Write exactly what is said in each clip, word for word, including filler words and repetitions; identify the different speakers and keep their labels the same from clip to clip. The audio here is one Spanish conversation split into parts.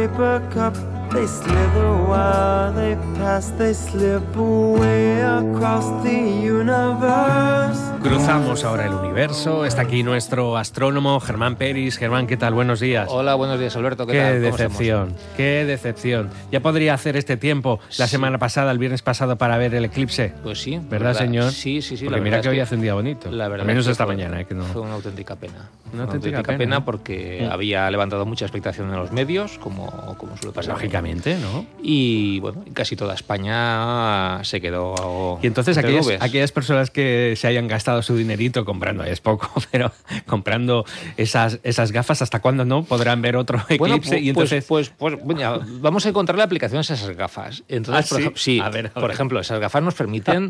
Speaker 1: paper cup. They slither while they pass, they slip away across the universe.
Speaker 2: Cruzamos ahora el universo. Está aquí nuestro astrónomo Germán Peris. Germán, ¿qué tal? Buenos días.
Speaker 3: Hola, buenos días, Alberto. ¿Qué,
Speaker 2: qué
Speaker 3: tal?
Speaker 2: decepción, qué decepción. Ya podría hacer este tiempo la
Speaker 3: sí.
Speaker 2: semana pasada, el viernes pasado, para ver el eclipse.
Speaker 3: Pues sí.
Speaker 2: ¿Verdad,
Speaker 3: verdad.
Speaker 2: señor?
Speaker 3: Sí, sí, sí.
Speaker 2: Porque
Speaker 3: la
Speaker 2: mira que
Speaker 3: es
Speaker 2: hoy
Speaker 3: que
Speaker 2: hace un día bonito.
Speaker 3: La verdad
Speaker 2: Al menos
Speaker 3: es que
Speaker 2: esta
Speaker 3: fue,
Speaker 2: mañana. Eh, que no...
Speaker 3: Fue una auténtica pena.
Speaker 2: Una,
Speaker 3: una
Speaker 2: auténtica,
Speaker 3: auténtica
Speaker 2: pena,
Speaker 3: pena porque mm. había levantado mucha expectación en los medios, como, como suele pasar.
Speaker 2: Lógicamente, ¿no?
Speaker 3: Y bueno, casi toda España se quedó.
Speaker 2: Y entonces aquellas, aquellas personas que se hayan gastado su dinerito comprando, es poco, pero comprando esas, esas gafas, ¿hasta cuándo no podrán ver otro eclipse?
Speaker 3: Bueno, pues,
Speaker 2: y entonces...
Speaker 3: pues, pues, pues bueno, vamos a encontrarle aplicaciones a esas gafas. Entonces,
Speaker 2: ¿Ah,
Speaker 3: por,
Speaker 2: sí?
Speaker 3: sí,
Speaker 2: a ver, a
Speaker 3: por
Speaker 2: ver.
Speaker 3: ejemplo, esas gafas nos permiten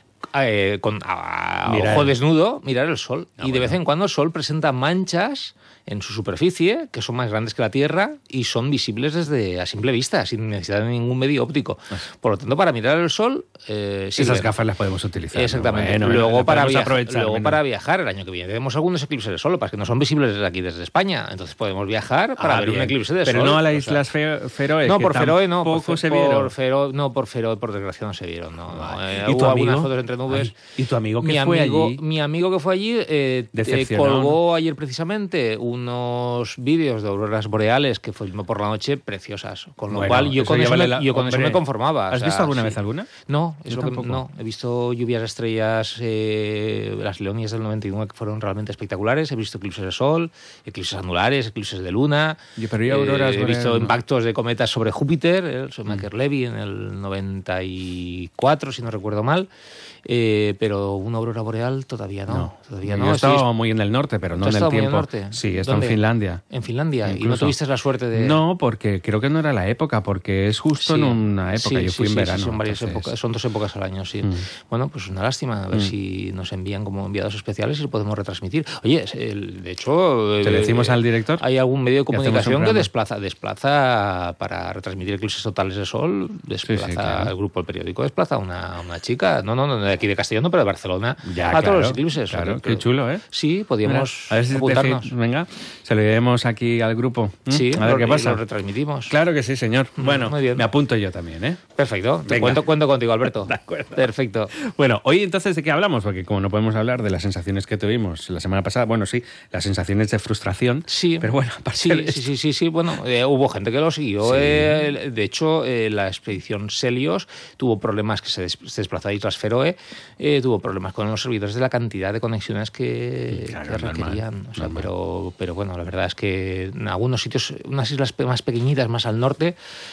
Speaker 3: eh, con a, a
Speaker 2: Mirar.
Speaker 3: ojo desnudo mirar el sol.
Speaker 2: Ah,
Speaker 3: y de
Speaker 2: bueno.
Speaker 3: vez en cuando el sol presenta manchas en su superficie que son más grandes que la Tierra y son visibles desde a simple vista, sin necesidad de ningún medio óptico. Por lo tanto, para mirar el sol... Eh,
Speaker 2: esas gafas las podemos utilizar.
Speaker 3: Exactamente.
Speaker 2: ¿no? Bueno,
Speaker 3: luego
Speaker 2: bueno,
Speaker 3: para,
Speaker 2: podemos
Speaker 3: viaja,
Speaker 2: aprovechar,
Speaker 3: luego
Speaker 2: bueno.
Speaker 3: para viajar el año que viene tenemos algunos eclipses de sol, lo que pasa es que no son visibles desde aquí, desde España. Entonces podemos viajar para
Speaker 2: Ah,
Speaker 3: ver
Speaker 2: bien.
Speaker 3: un eclipse de
Speaker 2: Pero
Speaker 3: sol.
Speaker 2: no a las
Speaker 3: o
Speaker 2: Islas
Speaker 3: sea,
Speaker 2: Fe- Feroe.
Speaker 3: No,
Speaker 2: que
Speaker 3: por Feroe no.
Speaker 2: Poco
Speaker 3: Por,
Speaker 2: se
Speaker 3: por
Speaker 2: vieron.
Speaker 3: Feroe, no, por Feroe, por desgracia, no se vieron. No, no. Eh,
Speaker 2: ¿Y tu
Speaker 3: hubo
Speaker 2: amigo?
Speaker 3: algunas fotos entre nubes.
Speaker 2: Ay, ¿y tu amigo que
Speaker 3: mi
Speaker 2: fue
Speaker 3: amigo,
Speaker 2: allí?
Speaker 3: Mi amigo que fue allí eh, eh,
Speaker 2: Decepcionado,
Speaker 3: colgó ayer precisamente unos vídeos de auroras boreales que filmó por la noche preciosas. Con lo
Speaker 2: Bueno,
Speaker 3: cual yo
Speaker 2: eso
Speaker 3: con,
Speaker 2: ya
Speaker 3: eso,
Speaker 2: vale
Speaker 3: me,
Speaker 2: la-
Speaker 3: yo con eso
Speaker 2: hombre,
Speaker 3: me conformaba.
Speaker 2: ¿Has
Speaker 3: o sea,
Speaker 2: visto alguna
Speaker 3: sí.
Speaker 2: vez alguna?
Speaker 3: No, es
Speaker 2: Yo
Speaker 3: lo que,
Speaker 2: tampoco.
Speaker 3: no. He visto lluvias de estrellas, eh, las Leonias del noventa y nueve que fueron realmente espectaculares. He visto eclipses de sol, eclipses anulares, eclipses de luna.
Speaker 2: Yo, pero yo auroras
Speaker 3: Eh, he visto
Speaker 2: boreales no.
Speaker 3: impactos de cometas sobre Júpiter, el Schumacher-Levy en el noventa y cuatro, si no recuerdo mal. Eh, pero una aurora boreal todavía no.
Speaker 2: No,
Speaker 3: todavía
Speaker 2: yo
Speaker 3: no.
Speaker 2: he estado
Speaker 3: Estoy-
Speaker 2: muy en el norte, pero
Speaker 3: ¿Tú
Speaker 2: no
Speaker 3: has
Speaker 2: en el
Speaker 3: estado muy
Speaker 2: tiempo.
Speaker 3: al norte?
Speaker 2: Sí, he estado en
Speaker 3: ¿Dónde?
Speaker 2: Finlandia.
Speaker 3: En Finlandia. ¿Y no
Speaker 2: Incluso.
Speaker 3: tuviste la suerte de...?
Speaker 2: No, porque creo que no era la época, porque es justo
Speaker 3: Sí.
Speaker 2: en una época.
Speaker 3: Sí,
Speaker 2: Yo fui
Speaker 3: sí,
Speaker 2: en
Speaker 3: sí,
Speaker 2: verano.
Speaker 3: sí, son, varias
Speaker 2: entonces-
Speaker 3: épocas, son dos épocas al año, sí.
Speaker 2: Mm.
Speaker 3: Bueno, pues una lástima. A ver
Speaker 2: Mm.
Speaker 3: si nos envían como enviados especiales y lo podemos retransmitir. Oye, el- de hecho...
Speaker 2: ¿Te
Speaker 3: eh,
Speaker 2: decimos al director?
Speaker 3: Hay algún medio de
Speaker 2: ¿Que hacemos un
Speaker 3: comunicación que
Speaker 2: programa?
Speaker 3: desplaza, desplaza para retransmitir eclipses totales de sol, desplaza
Speaker 2: Sí, sí, claro.
Speaker 3: el grupo El Periódico, desplaza a una, una chica, no, no, no de aquí de Castellón, no, pero de Barcelona,
Speaker 2: Ya,
Speaker 3: a
Speaker 2: claro,
Speaker 3: todos los eclipses.
Speaker 2: claro,
Speaker 3: Pero-
Speaker 2: qué chulo, ¿eh?
Speaker 3: Sí, podíamos
Speaker 2: Mira, a ver si te
Speaker 3: apuntarnos.
Speaker 2: fi- venga, se lo llevemos aquí al grupo. ¿Mm?
Speaker 3: Sí,
Speaker 2: a ver
Speaker 3: lo,
Speaker 2: qué
Speaker 3: y
Speaker 2: pasa.
Speaker 3: lo retransmitimos.
Speaker 2: Claro que sí, señor.
Speaker 3: Mm,
Speaker 2: Bueno,
Speaker 3: muy bien.
Speaker 2: me apunto yo también, ¿eh?
Speaker 3: Perfecto. Te
Speaker 2: Venga.
Speaker 3: cuento, cuento contigo, Alberto.
Speaker 2: De acuerdo.
Speaker 3: Perfecto.
Speaker 2: Bueno, hoy entonces, ¿de qué hablamos? Porque como no podemos hablar de las sensaciones que tuvimos la semana pasada, bueno, sí, las sensaciones de frustración.
Speaker 3: Sí,
Speaker 2: Pero bueno, aparte
Speaker 3: sí,
Speaker 2: de
Speaker 3: sí,
Speaker 2: esto-
Speaker 3: sí, sí, sí. Bueno, eh, hubo gente que lo siguió.
Speaker 2: Sí.
Speaker 3: eh, de hecho, eh, la expedición Celios tuvo problemas que se, des- se desplazó a Islas Feroe, eh, tuvo problemas con los servidores de la cantidad de conexiones que,
Speaker 2: Claro,
Speaker 3: que
Speaker 2: normal,
Speaker 3: requerían. O sea,
Speaker 2: normal.
Speaker 3: pero, pero bueno, la verdad es que en algunos sitios, unas islas pe- más pequeñitas, más al norte,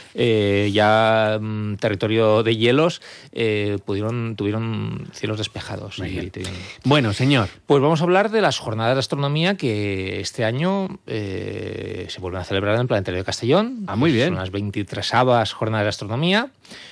Speaker 3: eh, ya mm, territorio de hielos, eh, pudieron, tuvieron cielos despejados.
Speaker 2: Muy
Speaker 3: y
Speaker 2: bien.
Speaker 3: tenían-
Speaker 2: Bueno, señor.
Speaker 3: Pues vamos a hablar de las jornadas de astronomía que este año eh, se vuelven a celebrar en el Planetario de Castellón.
Speaker 2: Ah, muy bien.
Speaker 3: Son las veintitresavas jornadas de astronomía.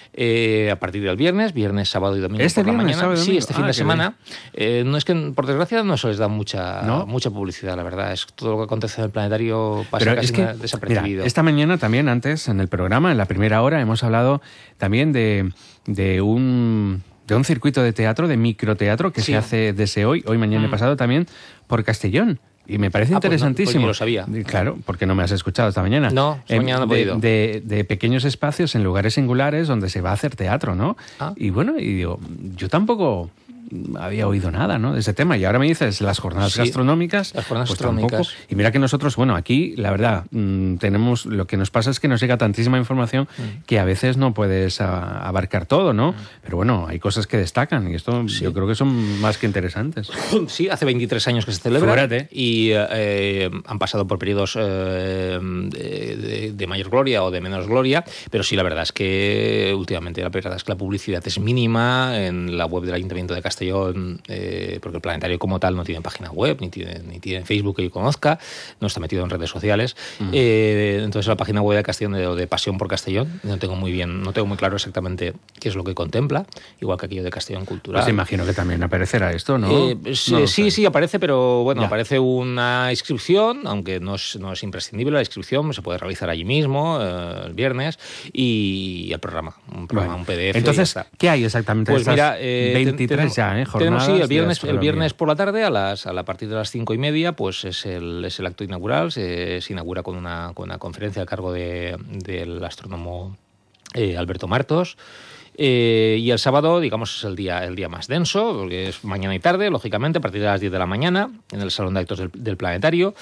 Speaker 3: Eh, a partir del viernes, viernes, sábado y domingo
Speaker 2: ¿Este
Speaker 3: por la
Speaker 2: viernes,
Speaker 3: mañana.
Speaker 2: sábado y
Speaker 3: Sí,
Speaker 2: domingo?
Speaker 3: este
Speaker 2: Ah,
Speaker 3: fin de
Speaker 2: qué
Speaker 3: semana. Eh, no es que, por desgracia, no se les da mucha,
Speaker 2: ¿No?
Speaker 3: mucha publicidad, la verdad. Es todo lo que acontece en el planetario pasa
Speaker 2: Pero
Speaker 3: casi
Speaker 2: es que,
Speaker 3: desapercibido.
Speaker 2: mira, esta mañana también, antes, en el programa, en la primera hora, hemos hablado también de, de un... de un circuito de teatro, de microteatro, que
Speaker 3: Sí.
Speaker 2: se hace desde hoy, hoy, mañana y
Speaker 3: Mm.
Speaker 2: pasado también, por Castellón. Y me parece
Speaker 3: Ah, pues no,
Speaker 2: interesantísimo.
Speaker 3: pues yo lo sabía.
Speaker 2: Claro, porque no me has escuchado esta mañana.
Speaker 3: No, esta
Speaker 2: Em,
Speaker 3: mañana no he
Speaker 2: de,
Speaker 3: podido.
Speaker 2: de, de pequeños espacios en lugares singulares donde se va a hacer teatro, ¿no?
Speaker 3: Ah.
Speaker 2: Y bueno, y digo, yo tampoco había oído nada, ¿no?, de ese tema. Y ahora me dices las jornadas
Speaker 3: Sí,
Speaker 2: gastronómicas.
Speaker 3: las jornadas
Speaker 2: pues
Speaker 3: gastronómicas.
Speaker 2: tampoco. Y mira que nosotros, bueno, aquí, la verdad, mmm, tenemos, lo que nos pasa es que nos llega tantísima información
Speaker 3: Mm.
Speaker 2: que a veces no puedes a, abarcar todo, ¿no? Pero bueno, hay cosas que destacan y esto
Speaker 3: Sí.
Speaker 2: yo creo que son más que interesantes.
Speaker 3: Sí, hace veintitrés años que se celebra.
Speaker 2: Fíjate.
Speaker 3: Y eh, han pasado por periodos eh, de, de- de mayor gloria o de menos gloria, pero sí, la verdad es que últimamente la verdad es que la publicidad es mínima en la web del Ayuntamiento de Castellón, eh, porque el planetario como tal no tiene página web, ni tiene, ni tiene Facebook que yo conozca, no está metido en redes sociales.
Speaker 2: Mm.
Speaker 3: Eh, entonces la página web de Castellón, de, de Pasión por Castellón, no tengo muy bien, no tengo muy claro exactamente qué es lo que contempla, igual que aquello de Castellón Cultural.
Speaker 2: Pues imagino que también aparecerá esto, ¿no?
Speaker 3: Eh, sí,
Speaker 2: No lo
Speaker 3: sí,
Speaker 2: sé.
Speaker 3: sí, aparece, pero bueno,
Speaker 2: Ya.
Speaker 3: aparece una inscripción, aunque no es, no es imprescindible la inscripción, se puede realizar allí mismo, eh, el viernes, y el programa. un programa,
Speaker 2: Bueno,
Speaker 3: un P D F.
Speaker 2: Entonces, ¿qué hay exactamente?
Speaker 3: Pues
Speaker 2: Estas
Speaker 3: mira, eh,
Speaker 2: veintitrés ya, ¿eh?
Speaker 3: Tenemos, sí, el viernes,
Speaker 2: de
Speaker 3: el viernes por la tarde, a, las, a, la partir de las cinco y media, pues es el, es el acto inaugural. Se, se inaugura con una, con una conferencia a cargo de, del astrónomo eh, Alberto Martos. Eh, y el sábado, digamos, es el día, el día más denso, porque es mañana y tarde, lógicamente, a partir de las diez de la mañana, en el Salón de Actos del, del Planetario.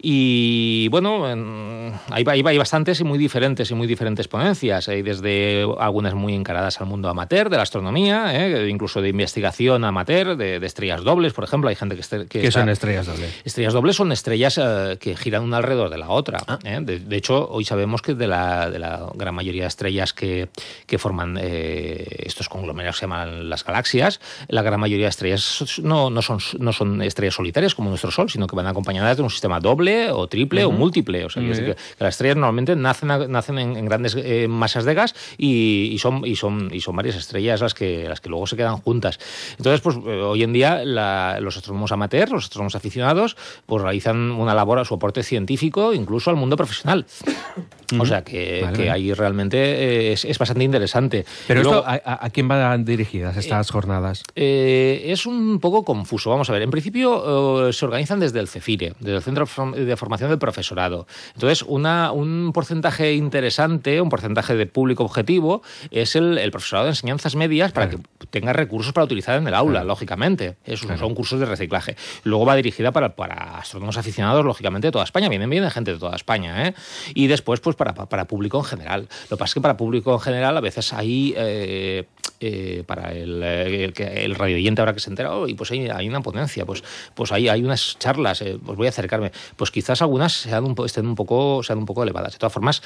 Speaker 3: Y bueno, en, hay, hay, hay bastantes y muy diferentes y muy diferentes ponencias. Hay desde algunas muy encaradas al mundo amateur de la astronomía, eh, incluso de investigación amateur, de, de estrellas dobles, por ejemplo. Hay gente que, este, que
Speaker 2: ¿Qué
Speaker 3: está,
Speaker 2: son estrellas dobles?
Speaker 3: Estrellas dobles son estrellas eh, que giran una alrededor de la otra. Ah. Eh. De, de hecho, hoy sabemos que de la, de la gran mayoría de estrellas que, que forman eh, estos conglomerados se llaman las galaxias, la gran mayoría de estrellas no, no, son, no son estrellas solitarias como nuestro Sol, sino que van acompañadas de un sistema doble o triple uh-huh. o múltiple. O sea, uh-huh. que, que las estrellas normalmente nacen, nacen en, en grandes eh, masas de gas y, y, son, y, son, y son varias estrellas las que, las que luego se quedan juntas. Entonces, pues hoy en día la, los astrónomos amateurs, los astrónomos aficionados, pues realizan una labor a su aporte científico, incluso al mundo profesional. Uh-huh. O sea que, vale, que vale. ahí realmente es, es bastante interesante.
Speaker 2: Pero luego, esto, ¿a, ¿a quién van dirigidas estas eh, jornadas?
Speaker 3: Eh, es un poco confuso. Vamos a ver. En principio eh, se organizan desde el CEFIRE, desde el Centro de Formación del Profesorado. Entonces, una, un porcentaje interesante, un porcentaje de público objetivo, es el, el profesorado de enseñanzas medias para claro. que tenga recursos para utilizar en el aula, claro. lógicamente. Esos claro. son cursos de reciclaje. Luego va dirigida para, para astrónomos aficionados, lógicamente, de toda España. Vienen, vienen gente de toda España, ¿eh? Y después, pues, para, para público en general. Lo que pasa es que para público en general a veces hay... Eh, eh, para el, el, el radioyente ahora que se entera, oh, y pues hay, hay una ponencia, pues, pues hay, hay unas charlas, eh, pues voy a acercarme. Pues quizás algunas sean un, estén un poco, sean un poco elevadas. De todas formas,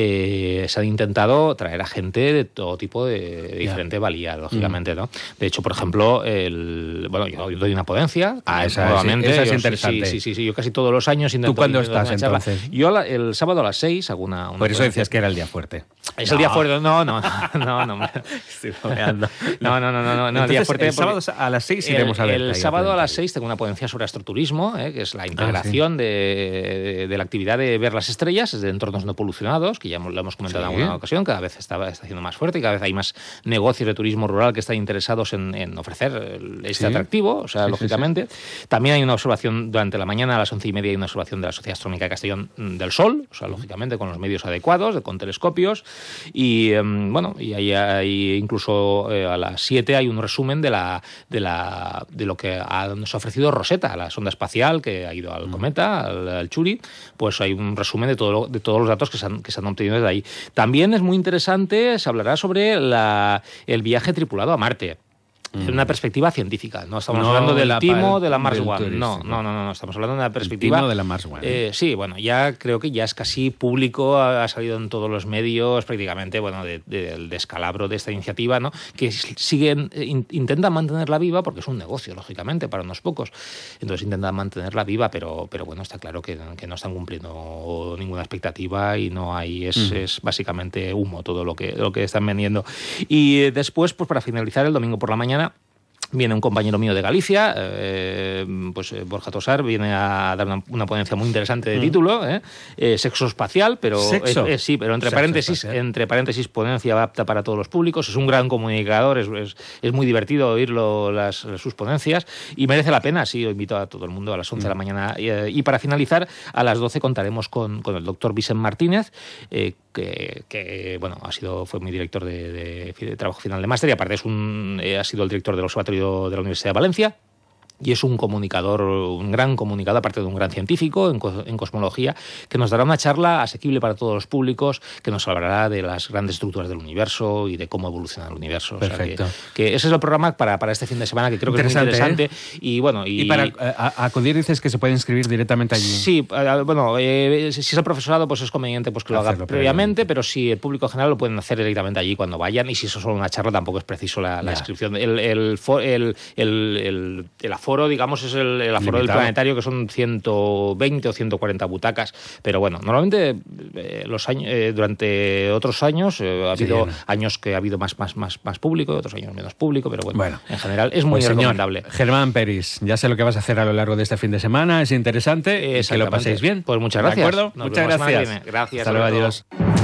Speaker 3: eh, se han intentado traer a gente de todo tipo de, de diferente yeah. valía, lógicamente, mm. ¿no? De hecho, por ejemplo, el, bueno, yo, yo doy una ponencia.
Speaker 2: Ah, esa, nuevamente, esa es
Speaker 3: yo,
Speaker 2: interesante.
Speaker 3: Sí, sí, sí, yo casi todos los años intento.
Speaker 2: ¿Tú cuándo estás entonces?
Speaker 3: Yo la, el sábado a las seis hago una, una
Speaker 2: Por eso decías que era el día fuerte.
Speaker 3: Es no. el día fuerte, no, no, no, no. Estoy bromeando. No, no, no, no, no, no. El día fuerte.
Speaker 2: El sábado a las seis iremos a ver.
Speaker 3: El sábado a las seis tengo una ponencia sobre astroturismo, eh, que es la integración ah, sí. de, de la actividad de ver las estrellas desde entornos no polucionados, que ya lo hemos comentado sí. en alguna ocasión, cada vez está, está haciendo más fuerte y cada vez hay más negocios de turismo rural que están interesados en, en ofrecer este sí. atractivo, o sea, sí, lógicamente. Sí, sí. También hay una observación durante la mañana a las once y media, hay una observación de la Sociedad Astronómica de Castellón del Sol, o sea, lógicamente con los medios adecuados, con telescopios. Y eh, bueno, y ahí hay incluso eh, a las siete hay un resumen de la de la de lo que ha, nos ha ofrecido Rosetta, la sonda espacial que ha ido al cometa, al, al Churi. Pues hay un resumen de todo lo, de todos los datos que se han, que se han obtenido desde ahí. También es muy interesante, se hablará sobre la, el viaje tripulado a Marte. En una perspectiva científica. No estamos no hablando del la timo de la Mars One. No, no, no, no, estamos hablando de una perspectiva.
Speaker 2: El timo de la Mars One.
Speaker 3: Eh, sí, bueno, ya creo que ya es casi público, ha, ha salido en todos los medios prácticamente, bueno, del de, de descalabro de esta iniciativa, ¿no? Que siguen, in, intentan mantenerla viva porque es un negocio, lógicamente, para unos pocos. Entonces intentan mantenerla viva, pero, pero bueno, está claro que, que no están cumpliendo ninguna expectativa y no hay, es, mm. es básicamente humo todo lo que, lo que están vendiendo. Y después, pues para finalizar, el domingo por la mañana, viene un compañero mío de Galicia, eh, pues eh, Borja Tosar, viene a dar una, una ponencia muy interesante de mm. título, eh, eh, sexo espacial, pero
Speaker 2: ¿Sexo?
Speaker 3: Eh, eh, sí, pero entre
Speaker 2: Sexo
Speaker 3: paréntesis,
Speaker 2: espacial.
Speaker 3: entre paréntesis, ponencia apta para todos los públicos. Es un gran comunicador, es, es, es muy divertido oírlo las, sus ponencias y merece la pena. Sí, invito a todo el mundo a las once mm. de la mañana. Y, y para finalizar, a las doce contaremos con, con el doctor Vicent Martínez, eh, que, que bueno, ha sido, fue mi director de, de, de trabajo final de máster y aparte es un, eh, ha sido el director del Observatorio de la Universidad de Valencia. Y es un comunicador, un gran comunicador, aparte de un gran científico en, en cosmología, que nos dará una charla asequible para todos los públicos, que nos hablará de las grandes estructuras del universo y de cómo evoluciona el universo.
Speaker 2: Perfecto.
Speaker 3: O sea que, que ese es el programa para, para este fin de semana, que creo que es muy interesante. ¿eh? Y bueno, y,
Speaker 2: y para a, acudir dices que se puede inscribir directamente allí.
Speaker 3: Sí, bueno, eh, si es el profesorado, pues es conveniente pues que lo haga previamente, pero si el público en general lo pueden hacer directamente allí cuando vayan, y si eso es solo una charla, tampoco es preciso la, la inscripción. El, el, el, el, el, el aforo, digamos, es el, el aforo limitado del planetario, que son ciento veinte o ciento cuarenta butacas, pero bueno, normalmente eh, los años, eh, durante otros años eh, ha habido sí, años que ha habido más, más, más, más público, otros años menos público, pero bueno, bueno en general es muy pues recomendable.
Speaker 2: Señor Germán Peris, ya sé lo que vas a hacer a lo largo de este fin de semana, es interesante, y que lo paséis bien.
Speaker 3: Pues muchas gracias.
Speaker 2: ¿De acuerdo?
Speaker 3: Nos
Speaker 2: muchas gracias.
Speaker 3: Gracias.
Speaker 2: Hasta luego, adiós.